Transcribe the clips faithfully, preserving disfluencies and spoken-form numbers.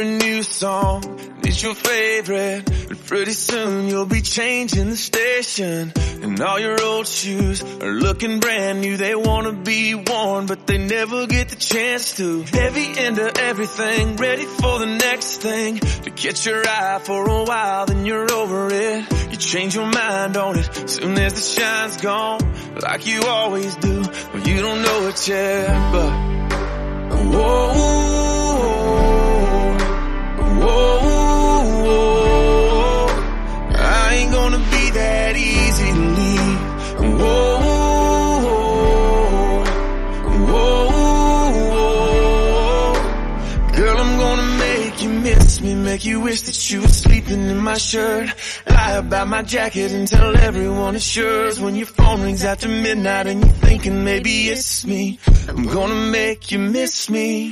new song, and it's your favorite. And pretty soon you'll be changing the station, and all your old shoes are looking brand new. They wanna be worn, but they never get the chance to. Heavy into everything, ready for the next thing. To catch your eye for a while, then you're over it. You change your mind on it soon as the shine's gone, like you always do. Well, you don't know it yet, but whoa, whoa, whoa, I ain't gonna be that easy to leave. Whoa, whoa, whoa, girl, I'm gonna make you miss me, make you wish that you were sleeping in my shirt. Lie about my jacket and tell everyone it's yours. When your phone rings after midnight and you're thinking maybe it's me, I'm gonna make you miss me.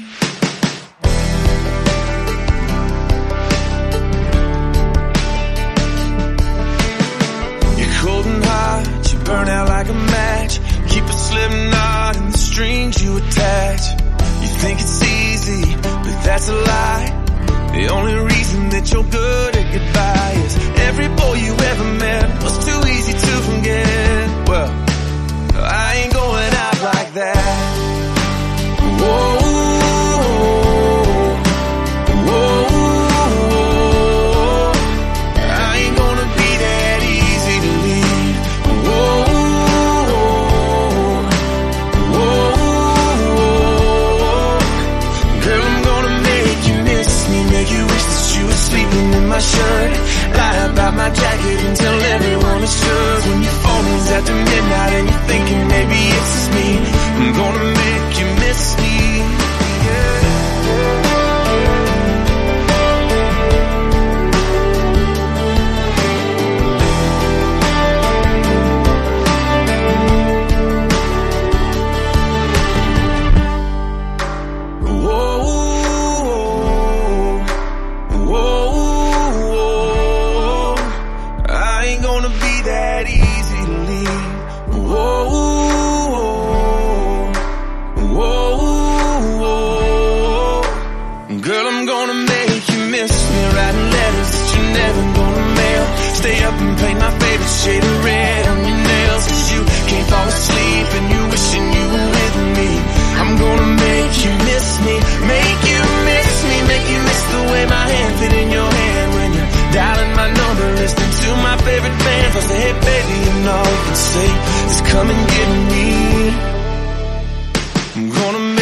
You're cold and hot, you burn out like a match. Keep a slip knot in the strings you attach. You think it's easy, but that's a lie. The only reason that you're good at goodbye is every boy you ever met was too easy to forget. Well, I ain't going out like that. Whoa, whoa, I ain't gonna be that easy to leave. Whoa, whoa, girl, I'm gonna make you miss me, make you wish that you were sleeping in my shirt. Lie about my jacket and tell everyone it's yours. When your phone rings after midnight and you're thinking maybe it's just me, I'm gonna make you miss me. Yeah. Girl, I'm gonna make you miss me, writing letters that you're never gonna mail. Stay up and paint my favorite shade of red on your nails, cause you can't fall asleep and you wishing you were with me. I'm gonna make you miss me, make you miss me, make you miss the way my hand fit in your hand when you're dialing my number, listening to my favorite band. I say, hey baby, and all you can say is come and get me. I'm gonna